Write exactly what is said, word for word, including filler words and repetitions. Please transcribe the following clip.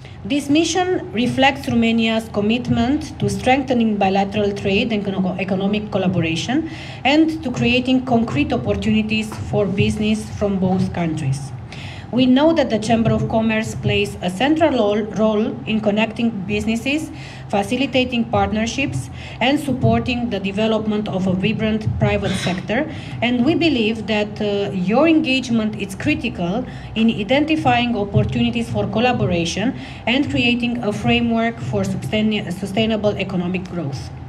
This mission reflects Romania's commitment to strengthening bilateral trade and economic collaboration and to creating concrete opportunities for business from both countries. We know that the Chamber of Commerce plays a central role in connecting businesses, facilitating partnerships, and supporting the development of a vibrant private sector. And we believe that uh, your engagement is critical in identifying opportunities for collaboration and creating a framework for sustain sustainable economic growth.